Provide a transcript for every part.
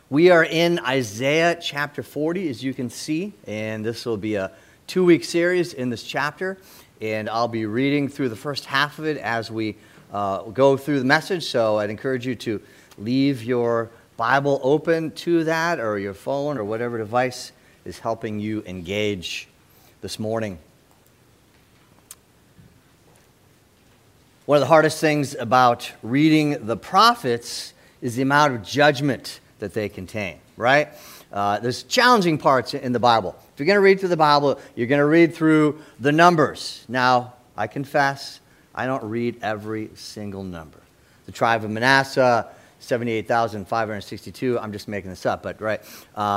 We are in Isaiah chapter 40, as you can see, and this will be a 2-week series in this chapter, and I'll be reading through the first half of it as we go through the message, so I'd encourage you to leave your Bible open to that, or your phone, or whatever device is helping you engage this morning. One of the hardest things about reading the prophets is the amount of judgment that they contain, right? There's challenging parts in the Bible. If you're going to read through the Bible, you're going to read through the numbers. Now, I confess, I don't read every single number. The tribe of Manasseh, 78,562. I'm just making this up, but right.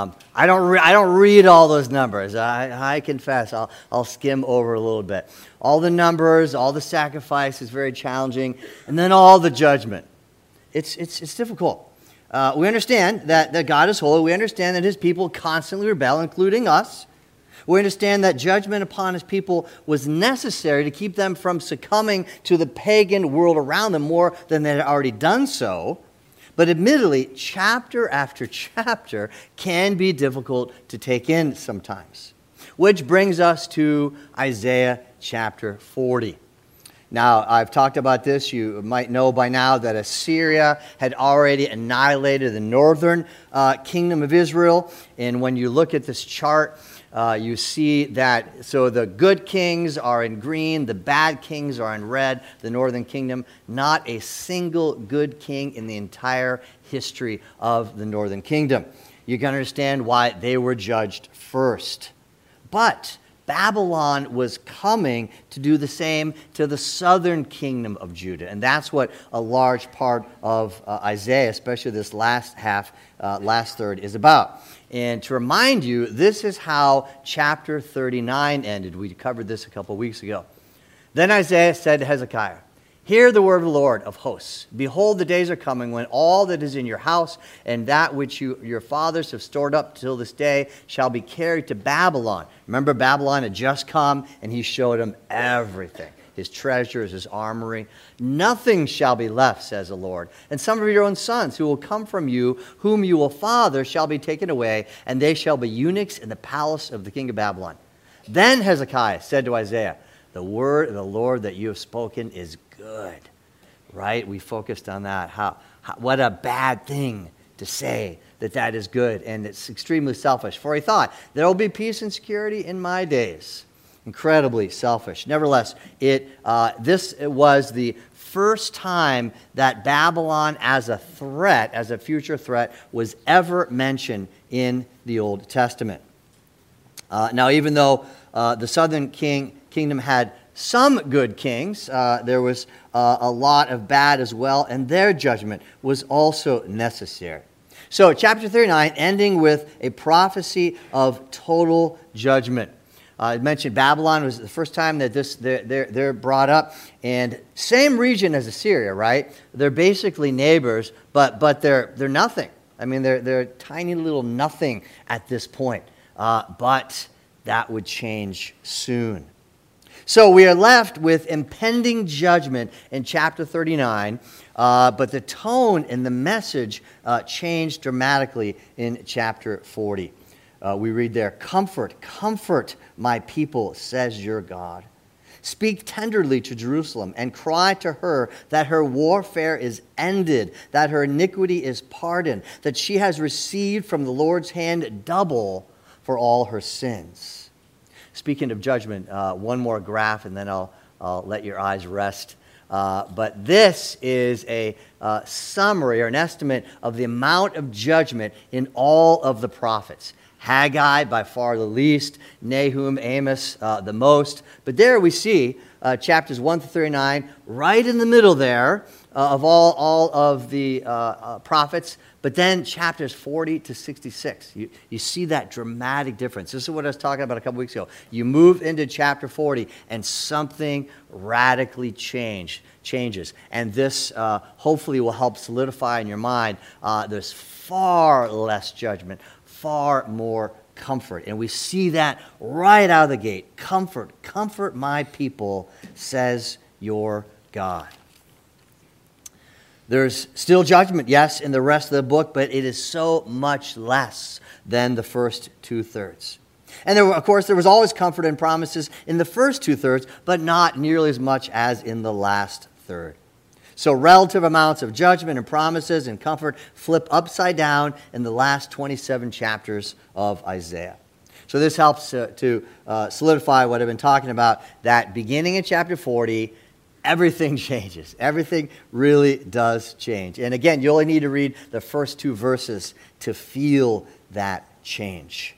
I don't read all those numbers. I confess, I'll skim over a little bit. All the numbers, all the sacrifice is very challenging, and then all the judgment. It's difficult. We understand that God is holy. We understand that his people constantly rebel, including us. We understand that judgment upon his people was necessary to keep them from succumbing to the pagan world around them more than they had already done so. But admittedly, chapter after chapter can be difficult to take in sometimes. Which brings us to Isaiah chapter 40. Now, I've talked about this. You might know by now that Assyria had already annihilated the northern kingdom of Israel. And when you look at this chart, you see that, so the good kings are in green, the bad kings are in red, the northern kingdom. Not a single good king in the entire history of the northern kingdom. You can understand why they were judged first. But Babylon was coming to do the same to the southern kingdom of Judah. And that's what a large part of Isaiah, especially this last half, last third, is about. And to remind you, this is how chapter 39 ended. We covered this a couple weeks ago. Then Isaiah said to Hezekiah, "Hear the word of the Lord of hosts. Behold, the days are coming when all that is in your house and that which your fathers have stored up till this day shall be carried to Babylon." Remember, Babylon had just come, and he showed him everything. His treasures, his armory. "Nothing shall be left, says the Lord. And some of your own sons who will come from you, whom you will father, shall be taken away, and they shall be eunuchs in the palace of the king of Babylon." Then Hezekiah said to Isaiah, "The word of the Lord that you have spoken is good." Right? We focused on that. What a bad thing to say that is good, and it's extremely selfish. For he thought, there will be peace and security in my days. Incredibly selfish. Nevertheless, this was the first time that Babylon as a threat, as a future threat, was ever mentioned in the Old Testament. Now, even though the southern kingdom had some good kings, there was a lot of bad as well, and their judgment was also necessary. So, chapter 39, ending with a prophecy of total judgment. I mentioned Babylon was the first time that they're brought up, and same region as Assyria, right? They're basically neighbors, but they're nothing. I mean, they're tiny little nothing at this point. But that would change soon. So we are left with impending judgment in chapter 39, but the tone and the message changed dramatically in chapter 40. We read there, "Comfort, comfort my people, says your God. Speak tenderly to Jerusalem and cry to her that her warfare is ended, that her iniquity is pardoned, that she has received from the Lord's hand double for all her sins." Speaking of judgment, one more graph, and then I'll let your eyes rest. But this is a summary or an estimate of the amount of judgment in all of the prophets. Haggai, by far the least. Nahum, Amos, the most. But there we see chapters 1 to 39, right in the middle there of all of the prophets. But then chapters 40 to 66, you see that dramatic difference. This is what I was talking about a couple weeks ago. You move into chapter 40, and something radically changes. And this hopefully will help solidify in your mind there's far less judgment, far more comfort. And we see that right out of the gate. Comfort, comfort my people, says your God. There's still judgment, yes, in the rest of the book, but it is so much less than the first two-thirds. And of course, there was always comfort and promises in the first two-thirds, but not nearly as much as in the last third. So relative amounts of judgment and promises and comfort flip upside down in the last 27 chapters of Isaiah. So this helps to solidify what I've been talking about, that beginning in chapter 40, everything changes. Everything really does change. And again, you only need to read the first two verses to feel that change,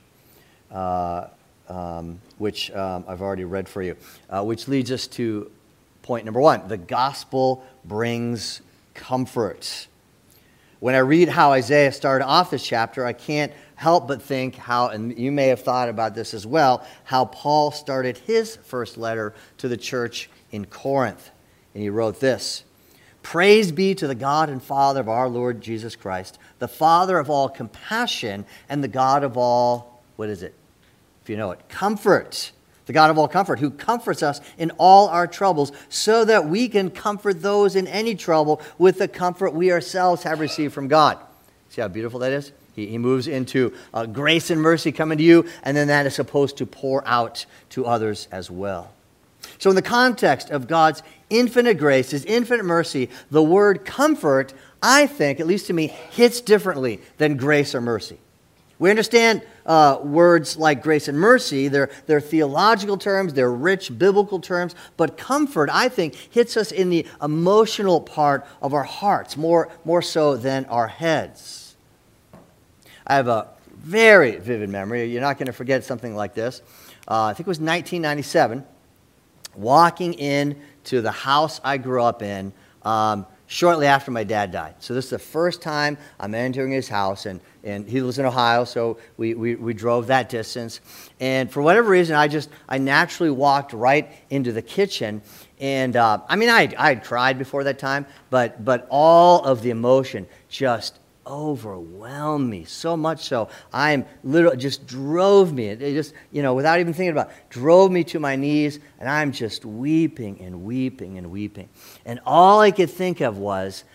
which I've already read for you, which leads us to point number one. The gospel brings comfort. When I read how Isaiah started off this chapter, I can't help but think how, and you may have thought about this as well, how Paul started his first letter to the church in Corinth. And he wrote this: "Praise be to the God and Father of our Lord Jesus Christ, the Father of all compassion and the God of all," what is it? If you know it, comfort. The God of all comfort, who comforts us in all our troubles, so that we can comfort those in any trouble with the comfort we ourselves have received from God. See how beautiful that is? He moves into grace and mercy coming to you, and then that is supposed to pour out to others as well. So in the context of God's infinite grace, His infinite mercy, the word comfort, I think, at least to me, hits differently than grace or mercy. We understand words like grace and mercy. They're theological terms. They're rich biblical terms. But comfort, I think, hits us in the emotional part of our hearts, more so than our heads. I have a very vivid memory. You're not going to forget something like this. I think it was 1997, walking into the house I grew up in shortly after my dad died. So this is the first time I'm entering his house, and he lives in Ohio, so we drove that distance. And for whatever reason, I naturally walked right into the kitchen. And I'd cried before that time, but all of the emotion just overwhelmed me, so much so just drove me. It just, without even thinking about it, drove me to my knees, and I'm just weeping and weeping and weeping. And all I could think of was,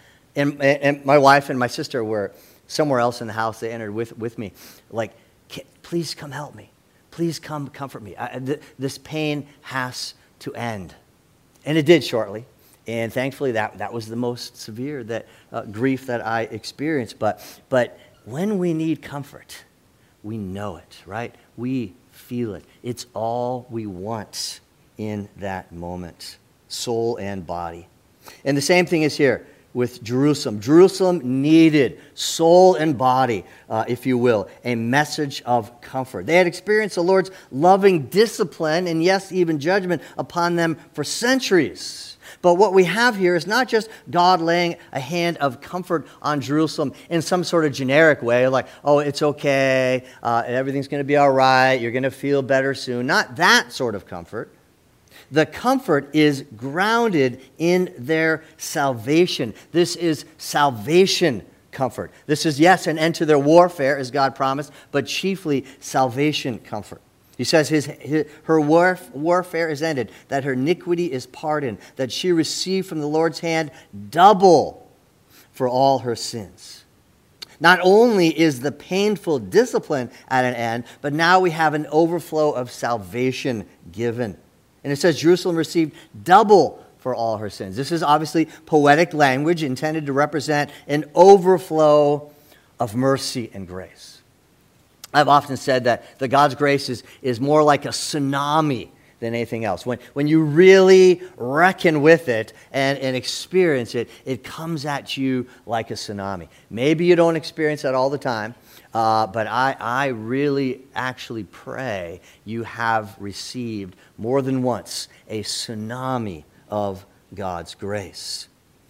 and my wife and my sister were somewhere else in the house. They entered with me, like, please come help me. Please come comfort me. This pain has to end. And it did shortly. And thankfully, that was the most severe grief that I experienced. But when we need comfort, we know it, right? We feel it. It's all we want in that moment, soul and body. And the same thing is here with Jerusalem. Jerusalem needed, soul and body, if you will, a message of comfort. They had experienced the Lord's loving discipline and, yes, even judgment upon them for centuries. But what we have here is not just God laying a hand of comfort on Jerusalem in some sort of generic way, like, oh, it's okay, everything's going to be all right, you're going to feel better soon. Not that sort of comfort. The comfort is grounded in their salvation. This is salvation comfort. This is, yes, an end to their warfare, as God promised, but chiefly salvation comfort. He says her warfare is ended, that her iniquity is pardoned, that she received from the Lord's hand double for all her sins. Not only is the painful discipline at an end, but now we have an overflow of salvation given. And it says Jerusalem received double for all her sins. This is obviously poetic language intended to represent an overflow of mercy and grace. I've often said that God's grace is more like a tsunami than anything else. When you really reckon with it and experience it, it comes at you like a tsunami. Maybe you don't experience that all the time, but I really actually pray you have received more than once a tsunami of God's grace.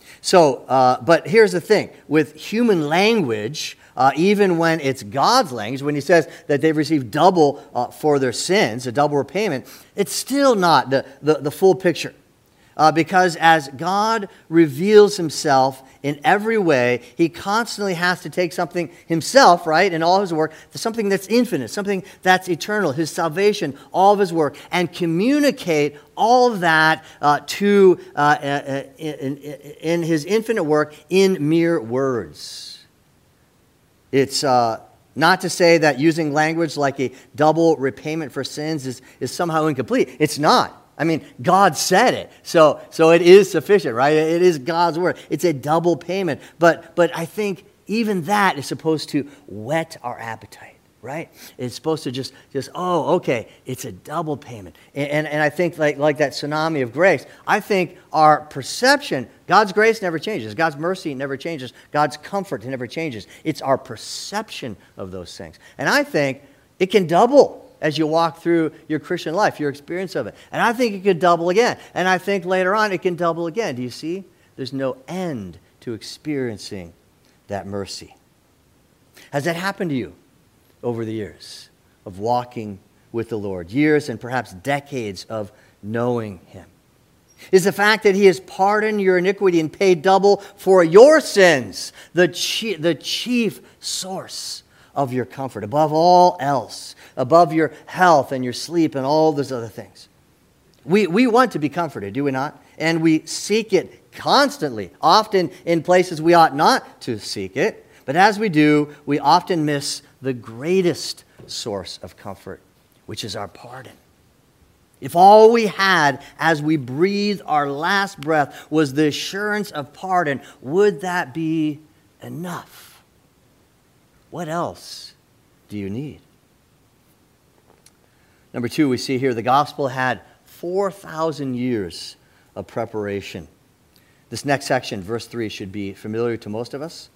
So, but here's the thing. With human language, even when it's God's language, when he says that they've received double for their sins, a double repayment, it's still not the full picture. because as God reveals himself in every way, he constantly has to take something himself, right, in all his work, something that's infinite, something that's eternal, his salvation, all of his work, and communicate all of that in his infinite work in mere words. It's not to say that using language like a double repayment for sins is somehow incomplete. It's not. I mean, God said it, so it is sufficient, right? It is God's word. It's a double payment. But I think even that is supposed to whet our appetite, right? It's supposed to just oh, okay, it's a double payment. And I think like that tsunami of grace, I think our perception, God's grace never changes. God's mercy never changes. God's comfort never changes. It's our perception of those things. And I think it can double as you walk through your Christian life, your experience of it. And I think it could double again. And I think later on it can double again. Do you see? There's no end to experiencing that mercy. Has that happened to you over the years of walking with the Lord? Years and perhaps decades of knowing him? Is the fact that he has pardoned your iniquity and paid double for your sins the chief source of your comfort, above all else, above your health and your sleep and all those other things? We want to be comforted, do we not? And we seek it constantly, often in places we ought not to seek it. But as we do, we often miss the greatest source of comfort, which is our pardon. If all we had as we breathed our last breath was the assurance of pardon, would that be enough? What else do you need? Number two, we see here the gospel had 4,000 years of preparation. This next section, verse 3, should be familiar to most of us.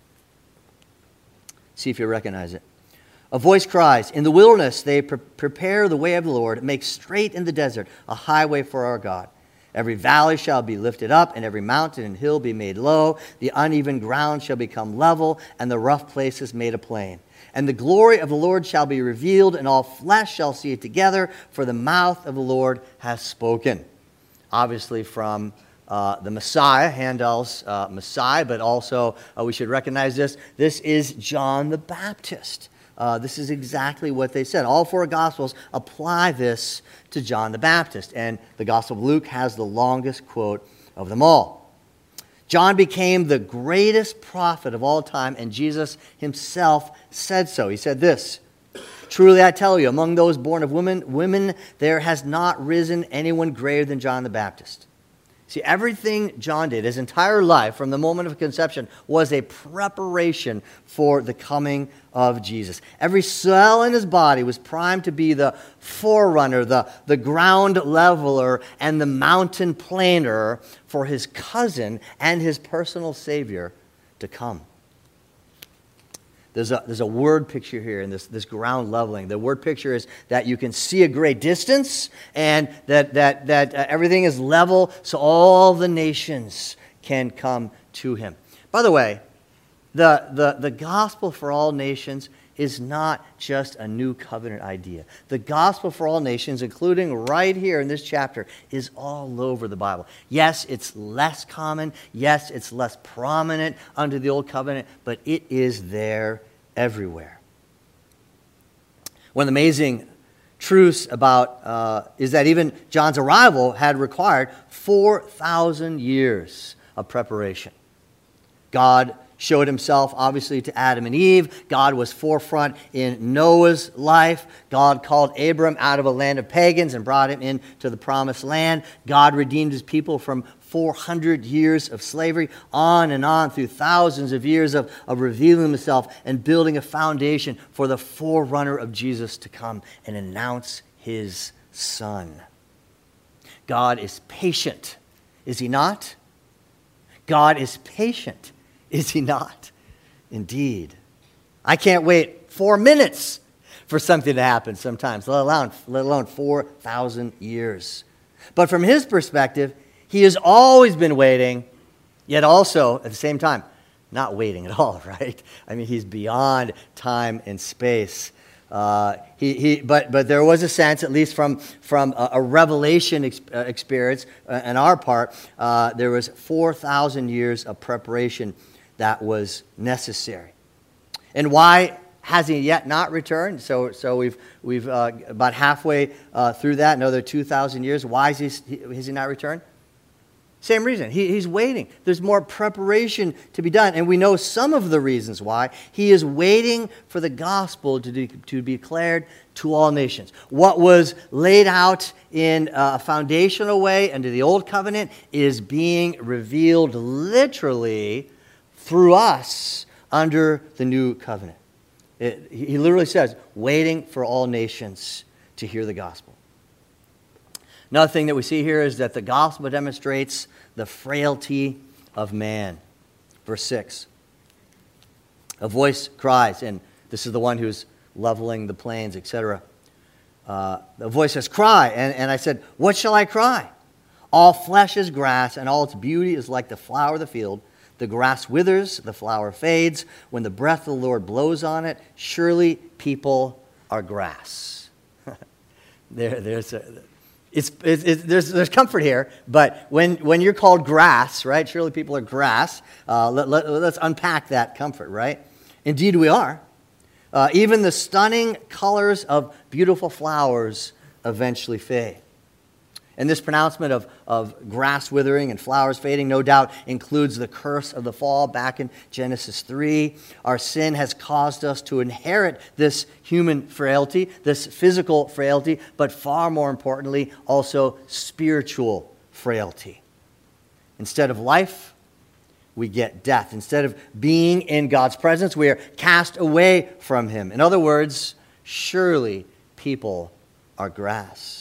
See if you recognize it. A voice cries, "In the wilderness they prepare the way of the Lord, make straight in the desert a highway for our God. Every valley shall be lifted up, and every mountain and hill be made low. The uneven ground shall become level, and the rough places made a plain. And the glory of the Lord shall be revealed, and all flesh shall see it together, for the mouth of the Lord has spoken." Obviously from the Messiah, Handel's Messiah, but also we should recognize this. This is John the Baptist. This is exactly what they said. All four Gospels apply this to John the Baptist, and the Gospel of Luke has the longest quote of them all. John became the greatest prophet of all time, and Jesus himself said so. He said this, "Truly I tell you, among those born of women, there has not risen anyone greater than John the Baptist." See, everything John did, his entire life, from the moment of conception, was a preparation for the coming of Jesus. Every cell in his body was primed to be the forerunner, the ground leveler, and the mountain planer for his cousin and his personal Savior to come. There's a word picture here in this ground leveling. The word picture is that you can see a great distance, and that everything is level, so all the nations can come to him. By the way, the gospel for all nations is not just a new covenant idea. The gospel for all nations, including right here in this chapter, is all over the Bible. Yes, it's less common. Yes, it's less prominent under the old covenant, but it is there everywhere. One of the amazing truths about is that even John's arrival had required 4,000 years of preparation. God showed himself, obviously, to Adam and Eve. God was forefront in Noah's life. God called Abram out of a land of pagans and brought him into the promised land. God redeemed his people from 400 years of slavery, on and on through thousands of years of revealing himself and building a foundation for the forerunner of Jesus to come and announce his Son. God is patient, is he not? God is patient, is he not? Indeed. I can't wait 4 minutes for something to happen sometimes, let alone 4,000 years. But from his perspective, he has always been waiting, yet also, at the same time, not waiting at all, right? I mean, he's beyond time and space. But there was a sense, at least from a revelation experience on our part, there was 4,000 years of preparation that was necessary. And why has he yet not returned? So we've about halfway through that, another 2,000 years. Why has he not returned? Same reason. He's waiting. There's more preparation to be done. And we know some of the reasons why. He is waiting for the gospel to be declared to all nations. What was laid out in a foundational way under the Old Covenant is being revealed literally through us under the New Covenant. He literally says, waiting for all nations to hear the gospel. Another thing that we see here is that the gospel demonstrates the frailty of man. Verse 6. A voice cries, and this is the one who's leveling the plains, etc. The voice says, cry. And I said, what shall I cry? All flesh is grass, and all its beauty is like the flower of the field. The grass withers, the flower fades. When the breath of the Lord blows on it, surely people are grass. There's comfort here, but when you're called grass, right? Surely people are grass. Let's unpack that comfort, right? Indeed, we are. Even the stunning colors of beautiful flowers eventually fade. And this pronouncement of grass withering and flowers fading no doubt includes the curse of the fall back in Genesis 3. Our sin has caused us to inherit this human frailty, this physical frailty, but far more importantly, also spiritual frailty. Instead of life, we get death. Instead of being in God's presence, we are cast away from Him. In other words, surely people are grass.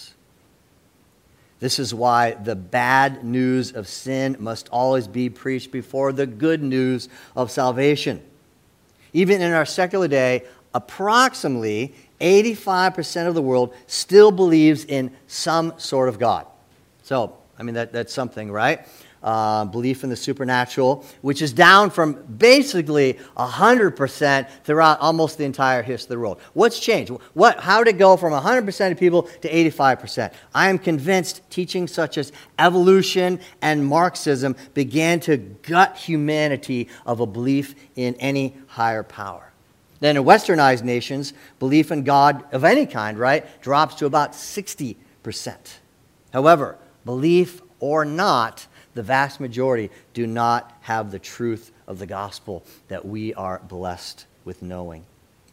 This is why the bad news of sin must always be preached before the good news of salvation. Even in our secular day, approximately 85% of the world still believes in some sort of God. So, I mean, that's something, right? Belief in the supernatural, which is down from basically 100% throughout almost the entire history of the world. What's changed? How did it go from 100% of people to 85%? I am convinced teaching such as evolution and Marxism began to gut humanity of a belief in any higher power. Then in westernized nations, belief in God of any kind, right, drops to about 60%. However, belief or not, the vast majority do not have the truth of the gospel that we are blessed with knowing.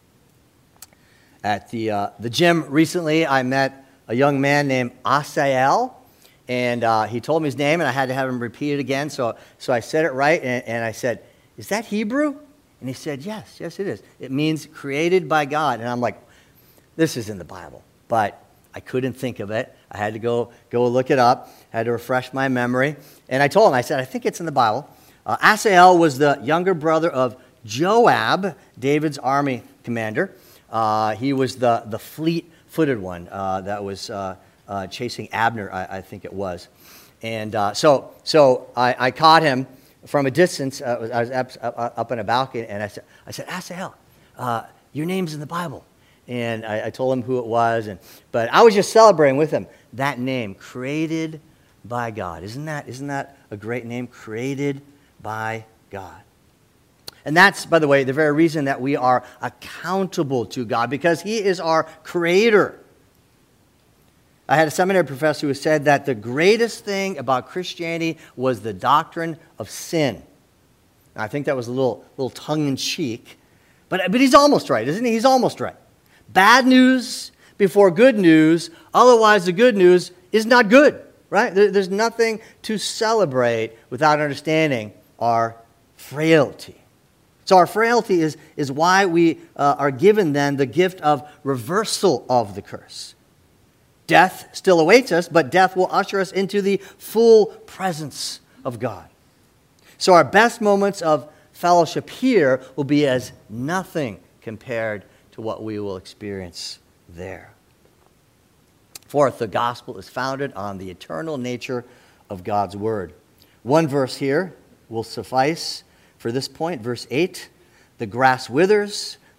At the gym recently, I met a young man named Asael, and he told me his name, and I had to have him repeat it again. So I said it right, and I said, "Is that Hebrew?" And he said, yes, it is. It means created by God. And I'm like, this is in the Bible, but I couldn't think of it. I had to go look it up. I had to refresh my memory. And I told him, I said, I think it's in the Bible. Asael was the younger brother of Joab, David's army commander. He was the fleet-footed one that was chasing Abner, I think it was. And so I caught him from a distance. I was up on a balcony, and I said, Asael, your name's in the Bible. And I told him who it was, but I was just celebrating with him that name, created by God. Isn't that a great name? Created by God. And that's, by the way, the very reason that we are accountable to God, because He is our creator. I had a seminary professor who said that the greatest thing about Christianity was the doctrine of sin. Now, I think that was a little tongue-in-cheek, but he's almost right, isn't he? He's almost right. Bad news before good news, otherwise the good news is not good, right? There's nothing to celebrate without understanding our frailty. So our frailty is why we are given then the gift of reversal of the curse. Death still awaits us, but death will usher us into the full presence of God. So our best moments of fellowship here will be as nothing compared to what we will experience there. Fourth, the gospel is founded on the eternal nature of God's word. One verse here will suffice for this point, verse 8. The grass withers,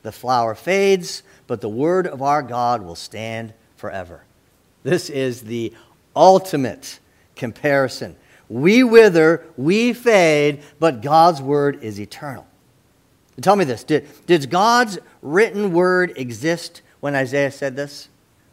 The flower fades, but the word of our God will stand forever. This is the ultimate comparison. We wither, we fade, but God's word is eternal. Tell me this, did God's written word exist when Isaiah said this?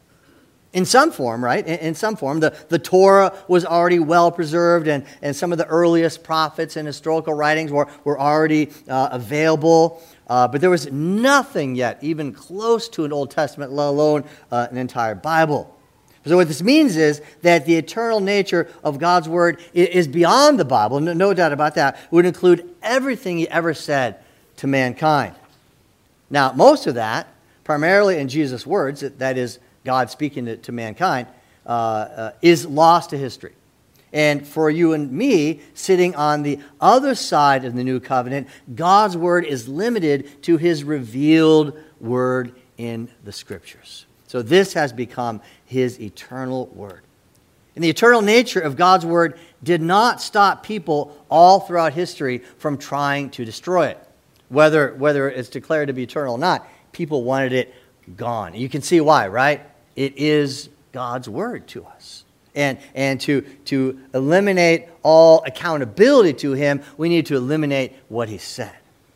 In some form, right? In some form. The Torah was already well preserved, and some of the earliest prophets and historical writings were already available. But there was nothing yet even close to an Old Testament, let alone an entire Bible. So what this means is that the eternal nature of God's word is beyond the Bible, no doubt about that. It would include everything he ever said to mankind. Now, most of that, primarily in Jesus' words, that is, God speaking to mankind, is lost to history. And for you and me, sitting on the other side of the new covenant, God's word is limited to his revealed word in the scriptures. So this has become his eternal word. And the eternal nature of God's word did not stop people all throughout history from trying to destroy it. Whether it's declared to be eternal or not, people wanted it gone. You can see why, right? It is God's word to us. And to eliminate all accountability to him, we need to eliminate what he said.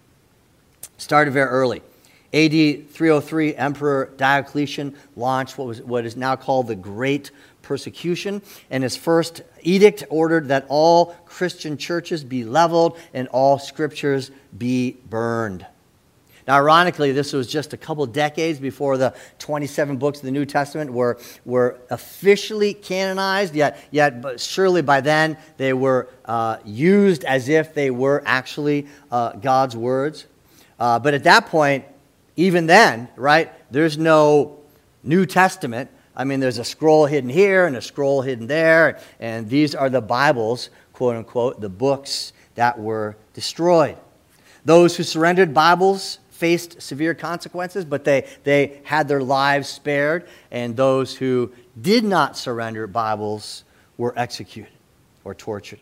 Started very early. AD 303, Emperor Diocletian launched what is now called the Great Persecution, and his first edict ordered that all Christian churches be leveled and all scriptures be burned. Now, ironically, this was just a couple decades before the 27 books of the New Testament were officially canonized, but surely by then they were used as if they were actually God's words. But at that point, even then, right, there's no New Testament. I mean, there's a scroll hidden here and a scroll hidden there, and these are the Bibles, quote unquote, the books that were destroyed. Those who surrendered Bibles faced severe consequences, but they had their lives spared, and those who did not surrender Bibles were executed or tortured.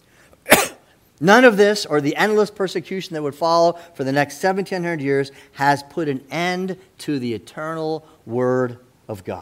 None of this, or the endless persecution that would follow for the next 1,700 years, has put an end to the eternal Word of God.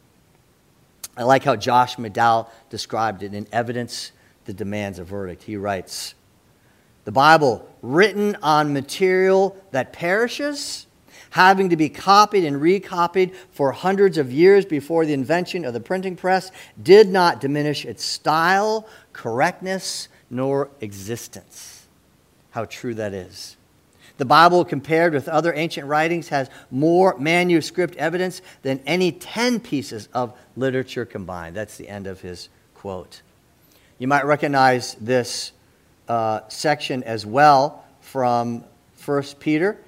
I like how Josh McDowell described it in Evidence That Demands a Verdict. He writes, "The Bible, written on material that perishes, having to be copied and recopied for hundreds of years before the invention of the printing press, did not diminish its style, correctness, nor existence." How true that is. The Bible, compared with other ancient writings, has more manuscript evidence than any 10 pieces of literature combined. That's the end of his quote. You might recognize this section as well from 1 Peter.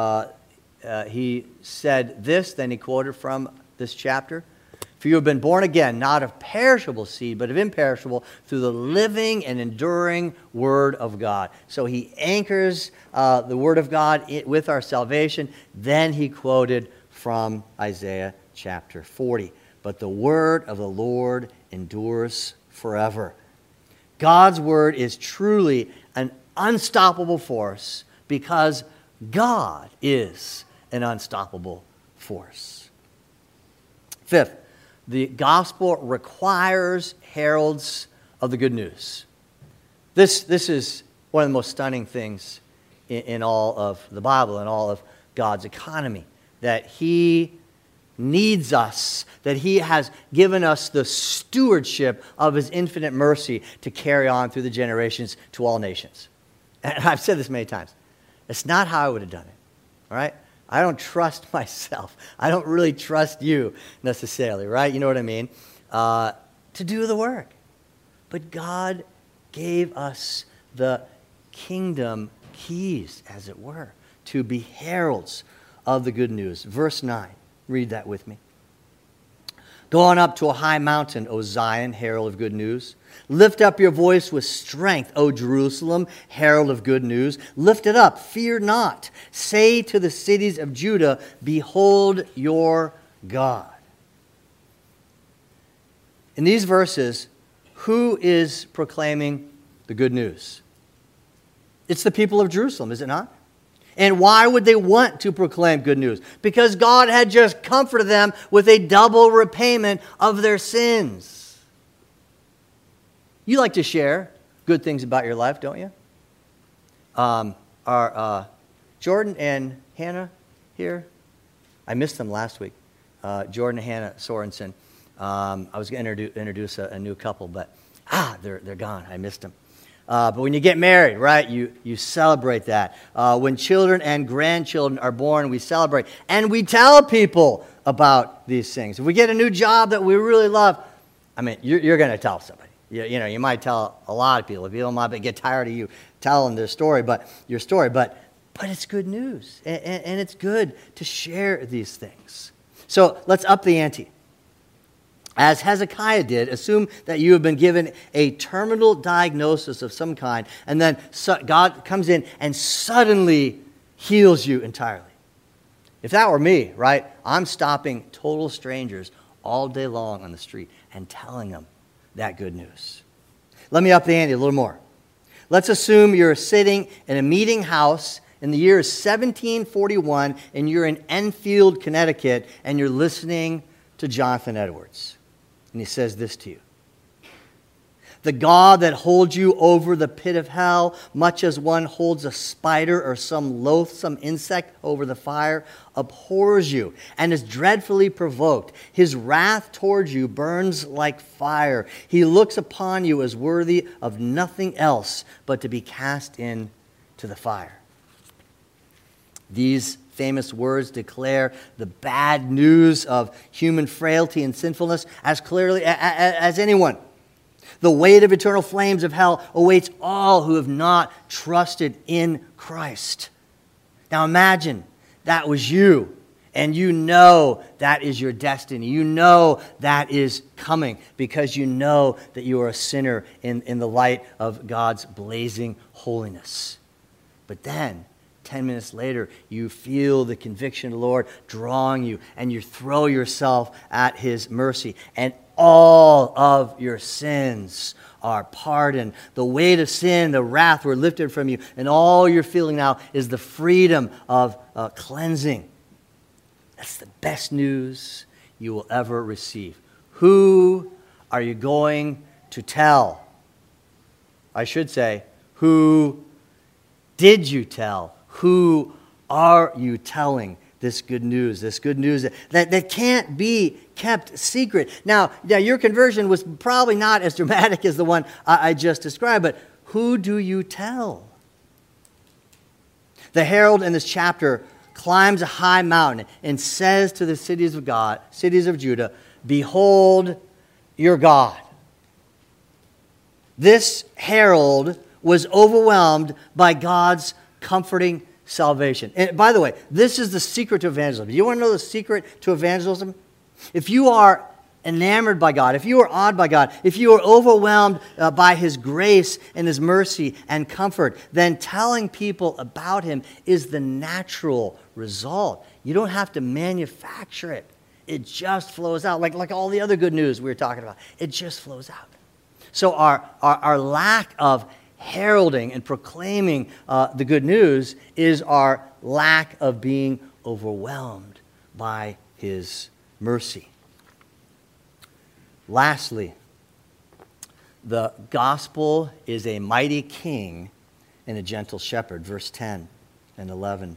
He said this, then he quoted from this chapter. "For you have been born again, not of perishable seed, but of imperishable, through the living and enduring Word of God." So he anchors the Word of God with our salvation. Then he quoted from Isaiah chapter 40. "But the word of the Lord endures forever." God's Word is truly an unstoppable force because God is an unstoppable force. Fifth, the gospel requires heralds of the good news. This is one of the most stunning things in all of the Bible and all of God's economy, that he needs us, that he has given us the stewardship of his infinite mercy to carry on through the generations to all nations. And I've said this many times. It's not how I would have done it, all right? I don't trust myself. I don't really trust you necessarily, right? You know what I mean? To do the work. But God gave us the kingdom keys, as it were, to be heralds of the good news. Verse 9. Read that with me. "Go on up to a high mountain, O Zion, herald of good news. Lift up your voice with strength, O Jerusalem, herald of good news. Lift it up, fear not. Say to the cities of Judah, behold your God." In these verses, who is proclaiming the good news? It's the people of Jerusalem, is it not? And why would they want to proclaim good news? Because God had just comforted them with a double repayment of their sins. You like to share good things about your life, don't you? Are Jordan and Hannah here? I missed them last week. Jordan and Hannah Sorensen. I was going to introduce a new couple, but they're gone. I missed them. But when you get married, right, you celebrate that. When children and grandchildren are born, we celebrate. And we tell people about these things. If we get a new job that we really love, I mean, you're going to tell somebody. You might tell a lot of people. People might get tired of you telling your story, but it's good news. And it's good to share these things. So let's up the ante. As Hezekiah did, assume that you have been given a terminal diagnosis of some kind, and then God comes in and suddenly heals you entirely. If that were me, right, I'm stopping total strangers all day long on the street and telling them that good news. Let me up the ante a little more. Let's assume you're sitting in a meeting house in the year 1741, and you're in Enfield, Connecticut, and you're listening to Jonathan Edwards. And he says this to you. The God that holds you over the pit of hell, much as one holds a spider or some loathsome insect over the fire, abhors you and is dreadfully provoked. His wrath towards you burns like fire. He looks upon you as worthy of nothing else but to be cast into the fire. These famous words declare the bad news of human frailty and sinfulness as clearly as anyone. The weight of eternal flames of hell awaits all who have not trusted in Christ. Now imagine that was you, and you know that is your destiny. You know that is coming because you know that you are a sinner in the light of God's blazing holiness. But then, 10 minutes later, you feel the conviction of the Lord drawing you, and you throw yourself at His mercy, and all of your sins are pardoned. The weight of sin, the wrath were lifted from you, and all you're feeling now is the freedom of cleansing. That's the best news you will ever receive. Who are you going to tell? I should say, who did you tell? Who are you telling this good news? This good news that can't be kept secret. Now, your conversion was probably not as dramatic as the one I just described, but who do you tell? The herald in this chapter climbs a high mountain and says to the cities of Judah, "Behold your God." This herald was overwhelmed by God's comforting salvation. And by the way, this is the secret to evangelism. Do you want to know the secret to evangelism? If you are enamored by God, if you are awed by God, if you are overwhelmed by His grace and His mercy and comfort, then telling people about Him is the natural result. You don't have to manufacture it. It just flows out, like all the other good news we were talking about. It just flows out. So our lack of heralding and proclaiming the good news is our lack of being overwhelmed by His mercy. Lastly, the gospel is a mighty king and a gentle shepherd. Verse 10 and 11.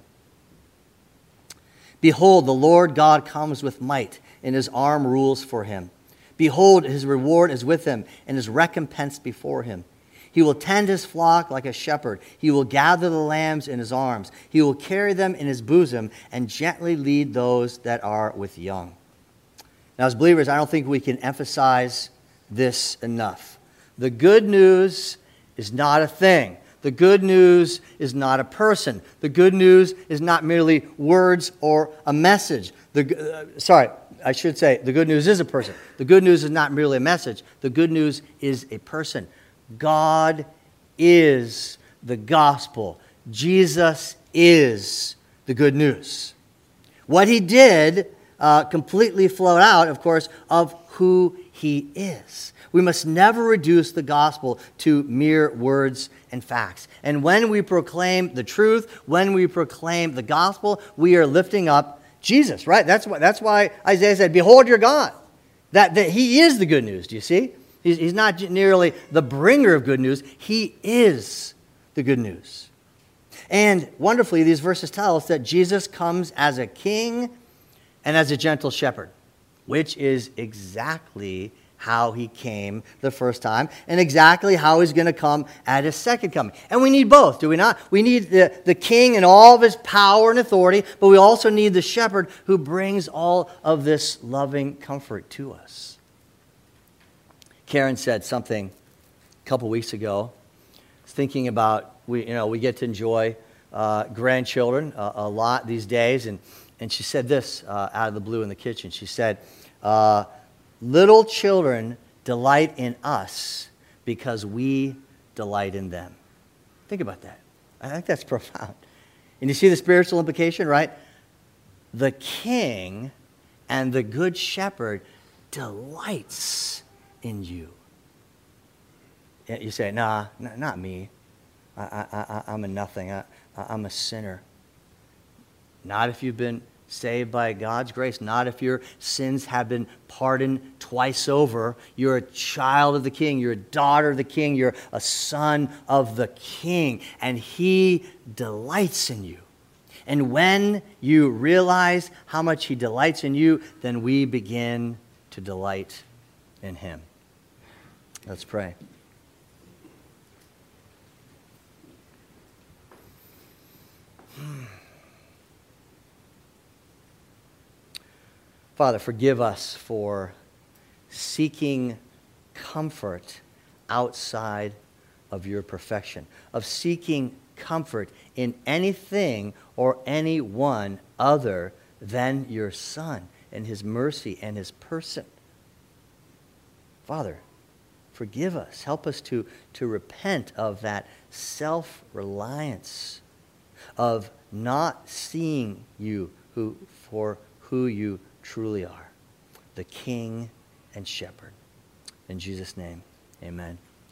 Behold, the Lord God comes with might, and His arm rules for Him. Behold, His reward is with Him, and His recompense before Him. He will tend His flock like a shepherd. He will gather the lambs in His arms. He will carry them in His bosom and gently lead those that are with young. Now, as believers, I don't think we can emphasize this enough. The good news is not a thing. The good news is not a person. The good news is not merely words or a message. The good news is a person. The good news is not merely a message. The good news is a person. God is the gospel. Jesus is the good news. What He did completely flow out, of course, of who he is. We must never reduce the gospel to mere words and facts. And when we proclaim the truth, when we proclaim the gospel, we are lifting up Jesus, right? That's why Isaiah said, behold your God. That he is the good news, do you see? He's not merely the bringer of good news. He is the good news. And wonderfully, these verses tell us that Jesus comes as a king and as a gentle shepherd, which is exactly how he came the first time and exactly how he's going to come at his second coming. And we need both, do we not? We need the king and all of his power and authority, but we also need the shepherd who brings all of this loving comfort to us. Karen said something a couple weeks ago, thinking about, we get to enjoy grandchildren a lot these days, and she said this out of the blue in the kitchen. She said, little children delight in us because we delight in them. Think about that. I think that's profound. And you see the spiritual implication, right? The king and the good shepherd delights in you. You say, nah, not me. I'm a nothing. I'm a sinner. Not if you've been saved by God's grace, not if your sins have been pardoned twice over. You're a child of the king. You're a daughter of the king. You're a son of the king. And he delights in you. And when you realize how much he delights in you, then we begin to delight in him. Let's pray. Father, forgive us for seeking comfort outside of your perfection, of seeking comfort in anything or anyone other than your Son and his mercy and his person. Father, forgive us. Help us to repent of that self-reliance, of not seeing you for who you truly are, the King and Shepherd. In Jesus' name, amen.